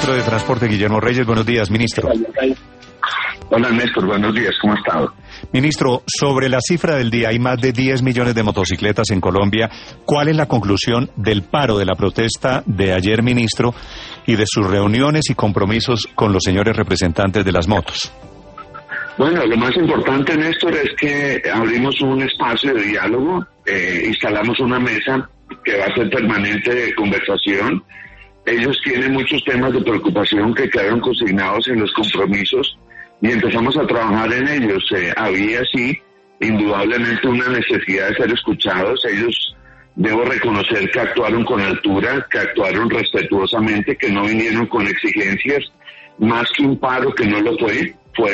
Ministro de Transporte, Guillermo Reyes. Buenos días, ministro. Hola, Néstor. Buenos días. ¿Cómo ha estado? Ministro, sobre la cifra del día, hay más de 10 millones de motocicletas en Colombia. ¿Cuál es la conclusión del paro, de la protesta de ayer, ministro, y de sus reuniones y compromisos con los señores representantes de las motos? Bueno, lo más importante, Néstor, es que abrimos un espacio de diálogo, instalamos una mesa que va a ser permanente de conversación. Ellos tienen muchos temas de preocupación que quedaron consignados en los compromisos y empezamos a trabajar en ellos. Había, sí, indudablemente una necesidad de ser escuchados. Ellos, debo reconocer que actuaron con altura, que actuaron respetuosamente, que no vinieron con exigencias, más que un paro que no lo fue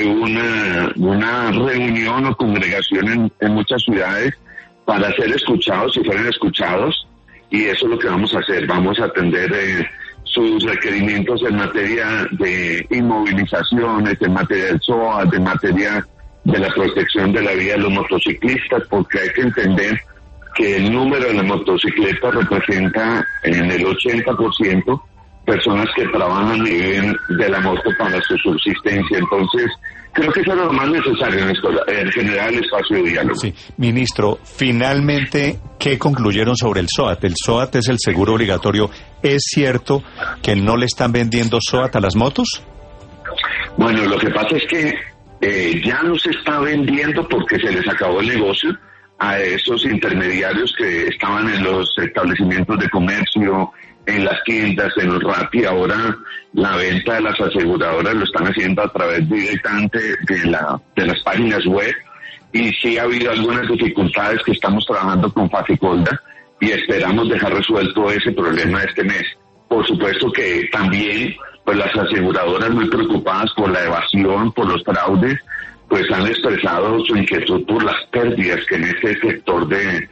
una reunión o congregación en muchas ciudades para ser escuchados y fueran escuchados, y eso es lo que vamos a hacer. Vamos a atender sus requerimientos en materia de inmovilizaciones, en materia del SOAT, en materia de la protección de la vida de los motociclistas, porque hay que entender que el número de las motocicletas representa en el 80% personas que trabajan y viven de la moto para su subsistencia. Entonces, creo que eso es lo más necesario en general el espacio de diálogo. Sí, ministro, finalmente, ¿qué concluyeron sobre el SOAT? El SOAT es el seguro obligatorio. ¿Es cierto que no le están vendiendo SOAT a las motos? Bueno, lo que pasa es que ya no se está vendiendo porque se les acabó el negocio a esos intermediarios que estaban en los establecimientos de comercio, en las tiendas, en los Rappi. Ahora la venta de las aseguradoras lo están haciendo a través directamente de las páginas web, y sí ha habido algunas dificultades que estamos trabajando con Fasecolda y esperamos dejar resuelto ese problema este mes. Por supuesto que también pues las aseguradoras, muy preocupadas por la evasión, por los fraudes, pues han expresado su inquietud por las pérdidas que en este sector de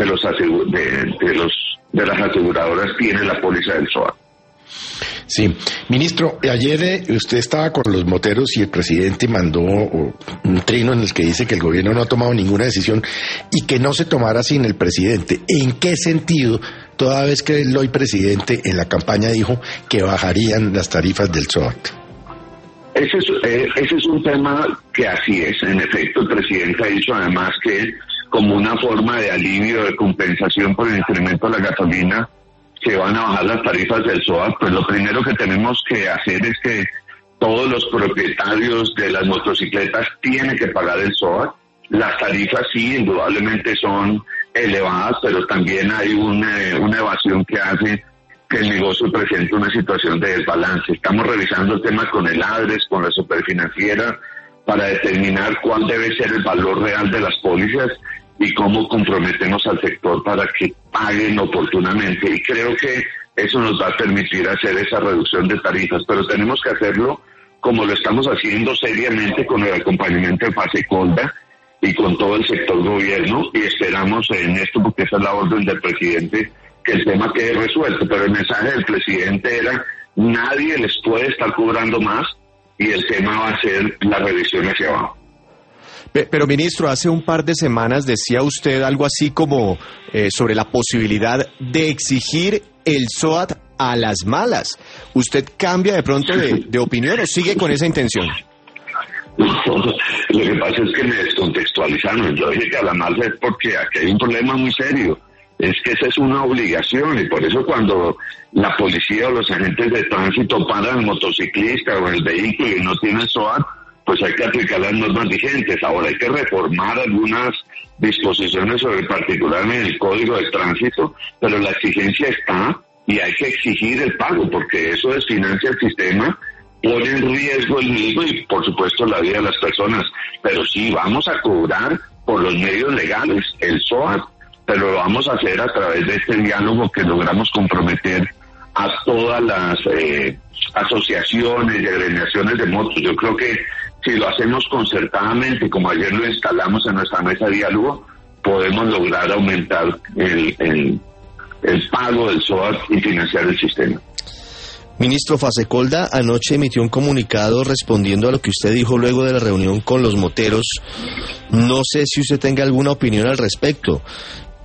las aseguradoras tiene la póliza del SOAT. Sí, ministro, ayer usted estaba con los moteros y el presidente mandó un trino en el que dice que el gobierno no ha tomado ninguna decisión y que no se tomara sin el presidente. ¿En qué sentido, toda vez que el hoy presidente en la campaña dijo que bajarían las tarifas del SOAT? Ese es un tema que así es. En efecto, el presidente ha dicho además que como una forma de alivio, de compensación por el incremento de la gasolina, se van a bajar las tarifas del SOAT. Pues lo primero que tenemos que hacer es que todos los propietarios de las motocicletas tienen que pagar el SOAT. Las tarifas sí, indudablemente son elevadas, pero también hay una evasión que hace que el negocio presente una situación de desbalance. Estamos revisando el tema con el ADRES, con la Superfinanciera, para determinar cuál debe ser el valor real de las pólizas y cómo comprometemos al sector para que paguen oportunamente. Y creo que eso nos va a permitir hacer esa reducción de tarifas, pero tenemos que hacerlo como lo estamos haciendo seriamente con el acompañamiento de Fasecolda y con todo el sector gobierno, y esperamos en esto, porque esa es la orden del presidente, que el tema quede resuelto. Pero el mensaje del presidente era: nadie les puede estar cobrando más, y el tema va a ser la revisión hacia abajo. Pero, ministro, hace un par de semanas decía usted algo así como sobre la posibilidad de exigir el SOAT a las malas. ¿Usted cambia de pronto de opinión o sigue con esa intención? Lo que pasa es que me descontextualizaron. Yo dije que a la mala es porque aquí hay un problema muy serio. Es que esa es una obligación, y por eso cuando la policía o los agentes de tránsito paran al motociclista o el vehículo y no tiene SOAT, pues hay que aplicar las normas vigentes. Ahora hay que reformar algunas disposiciones particularmente en el Código de Tránsito, pero la exigencia está y hay que exigir el pago, porque eso desfinancia el sistema, pone en riesgo el mismo y por supuesto la vida de las personas. Pero sí, vamos a cobrar por los medios legales el SOAT, pero lo vamos a hacer a través de este diálogo que logramos comprometer a todas las asociaciones y agremiaciones de motos. Yo creo que si lo hacemos concertadamente, como ayer lo instalamos en nuestra mesa de diálogo, podemos lograr aumentar el pago del SOAT y financiar el sistema. Ministro, Fasecolda anoche emitió un comunicado respondiendo a lo que usted dijo luego de la reunión con los moteros. No sé si usted tenga alguna opinión al respecto.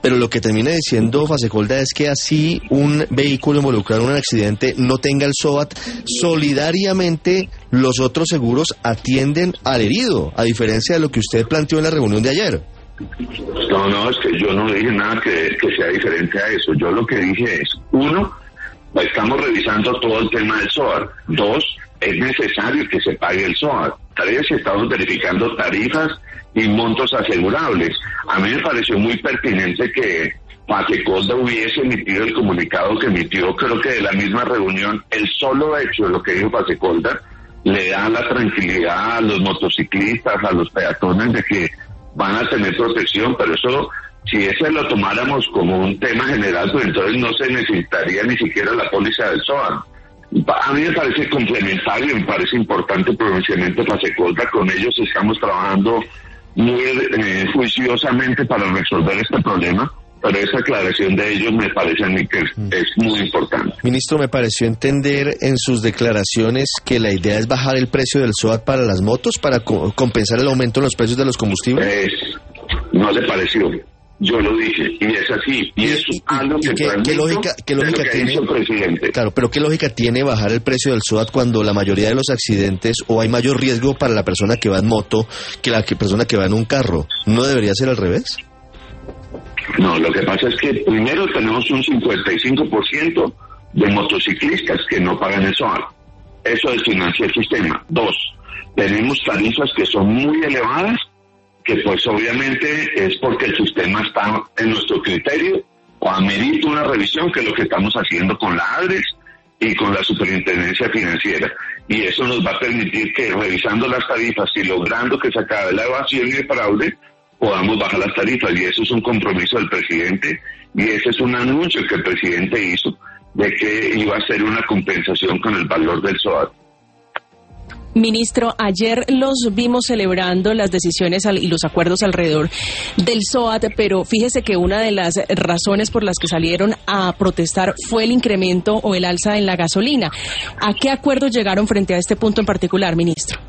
Pero lo que termina diciendo Fasecolda es que así un vehículo involucrado en un accidente no tenga el SOAT, solidariamente los otros seguros atienden al herido, a diferencia de lo que usted planteó en la reunión de ayer. No, es que yo no dije nada que sea diferente a eso. Yo lo que dije es, 1, estamos revisando todo el tema del SOAT. 2, es necesario que se pague el SOAT. 3, estamos verificando tarifas y montos asegurables. A mí me pareció muy pertinente que Fasecolda hubiese emitido el comunicado que emitió, creo que de la misma reunión. El solo hecho de lo que dijo Fasecolda le da la tranquilidad a los motociclistas, a los peatones, de que van a tener protección, pero eso, si ese lo tomáramos como un tema general, pues entonces no se necesitaría ni siquiera la póliza del SOAT. A mí me parece complementario, me parece importante el pronunciamiento de Fasecolda. Con ellos estamos trabajando muy juiciosamente para resolver este problema, pero esa aclaración de ellos me parece a mí que es muy importante. Ministro, me pareció entender en sus declaraciones que la idea es bajar el precio del SOAT para las motos para compensar el aumento en los precios de los combustibles. No le pareció. Yo lo dije, y es así, y es algo que ¿qué lógica tiene el presidente? Claro, pero ¿qué lógica tiene bajar el precio del SOAT cuando la mayoría de los accidentes, o hay mayor riesgo para la persona que va en moto que la persona que va en un carro? ¿No debería ser al revés? No, lo que pasa es que primero tenemos un 55% de motociclistas que no pagan el SOAT. Eso desfinancia el sistema. 2, tenemos tarifas que son muy elevadas, que pues obviamente es porque el sistema está en nuestro criterio o amerita una revisión, que es lo que estamos haciendo con la ADRES y con la Superintendencia Financiera. Y eso nos va a permitir que, revisando las tarifas y logrando que se acabe la evasión y el fraude, podamos bajar las tarifas. Y eso es un compromiso del presidente, y ese es un anuncio que el presidente hizo de que iba a hacer una compensación con el valor del SOAT. Ministro, ayer los vimos celebrando las decisiones y los acuerdos alrededor del SOAT, pero fíjese que una de las razones por las que salieron a protestar fue el incremento o el alza en la gasolina. ¿A qué acuerdos llegaron frente a este punto en particular, ministro?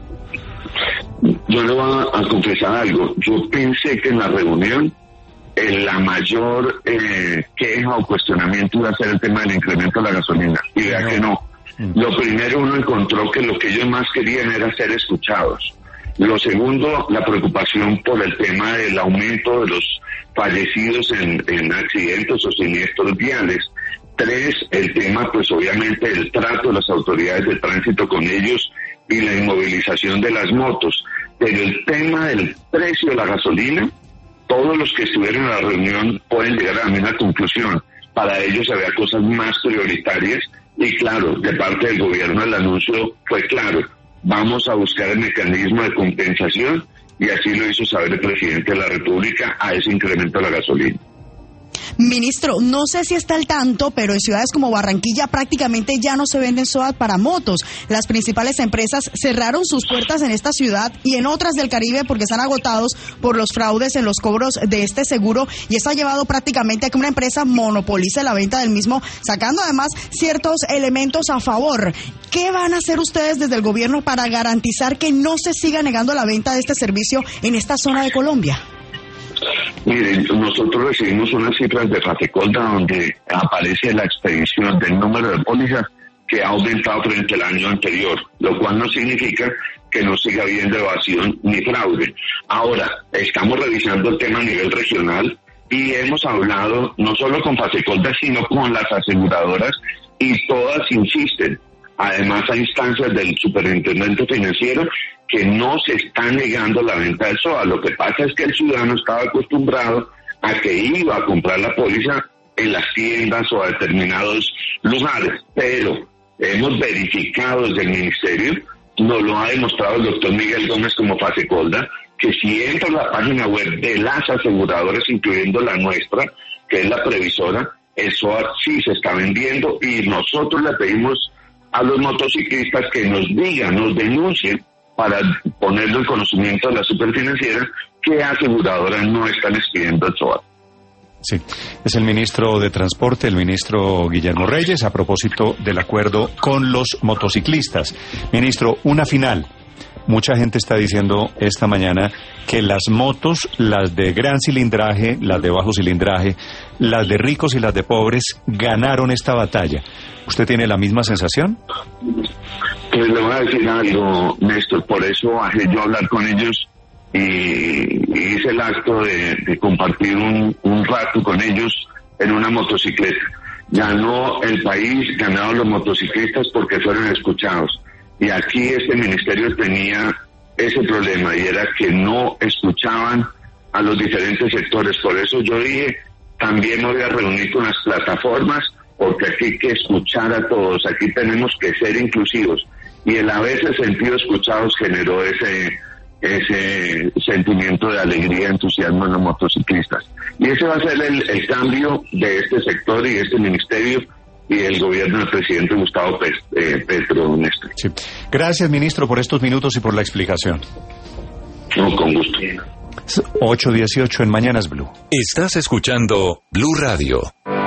Yo le voy a confesar algo. Yo pensé que en la reunión la mayor queja o cuestionamiento iba a ser el tema del incremento de la gasolina, y vea que no. Lo primero, uno encontró que lo que ellos más querían era ser escuchados. Lo segundo, la preocupación por el tema del aumento de los fallecidos en accidentes o siniestros viales. 3, el tema, pues obviamente, el trato de las autoridades de tránsito con ellos y la inmovilización de las motos. Pero el tema del precio de la gasolina, todos los que estuvieron en la reunión pueden llegar a la misma conclusión. Para ellos había cosas más prioritarias. Y claro, de parte del gobierno el anuncio fue claro: vamos a buscar el mecanismo de compensación, y así lo hizo saber el presidente de la República a ese incremento de la gasolina. Ministro, no sé si está al tanto, pero en ciudades como Barranquilla prácticamente ya no se venden SOAT para motos. Las principales empresas cerraron sus puertas en esta ciudad y en otras del Caribe porque están agotados por los fraudes en los cobros de este seguro, y esto ha llevado prácticamente a que una empresa monopolice la venta del mismo, sacando además ciertos elementos a favor. ¿Qué van a hacer ustedes desde el gobierno para garantizar que no se siga negando la venta de este servicio en esta zona de Colombia? Miren, nosotros recibimos unas cifras de Fasecolda donde aparece la expedición del número de pólizas que ha aumentado frente al año anterior, lo cual no significa que no siga habiendo evasión ni fraude. Ahora, estamos revisando el tema a nivel regional y hemos hablado no solo con Fasecolda, sino con las aseguradoras, y todas insisten, además a instancias del superintendente financiero, que no se está negando la venta del SOAT. Lo que pasa es que el ciudadano estaba acostumbrado a que iba a comprar la póliza en las tiendas o a determinados lugares, pero hemos verificado desde el ministerio, nos lo ha demostrado el doctor Miguel Gómez como Fasecolda, que si entra a la página web de las aseguradoras, incluyendo la nuestra, que es la previsora, el SOAT sí se está vendiendo, y nosotros le pedimos a los motociclistas que nos digan, nos denuncien, para ponerlo en conocimiento de la superfinanciera que aseguradoras no están expidiendo el SOAT. Sí, es el ministro de Transporte, el ministro Guillermo Reyes, a propósito del acuerdo con los motociclistas. Ministro, una final. mucha gente está diciendo esta mañana que las motos, las de gran cilindraje, las de bajo cilindraje, las de ricos y las de pobres, ganaron esta batalla. ¿Usted tiene la misma sensación? Pues le voy a decir algo, Néstor, por eso bajé yo a hablar con ellos y hice el acto de compartir un rato con ellos en una motocicleta. Ganó el país, ganaron los motociclistas porque fueron escuchados. Y aquí este ministerio tenía ese problema y era que no escuchaban a los diferentes sectores. Por eso yo dije, también me voy a reunir con las plataformas porque aquí hay que escuchar a todos, aquí tenemos que ser inclusivos. Y el haberse sentido escuchados generó ese sentimiento de alegría, entusiasmo en los motociclistas. Y ese va a ser el cambio de este sector y este ministerio y el gobierno del presidente Gustavo Petro, Néstor. Sí. Gracias, ministro, por estos minutos y por la explicación. No, con gusto. 8:18 en Mañanas Blue. Estás escuchando Blue Radio.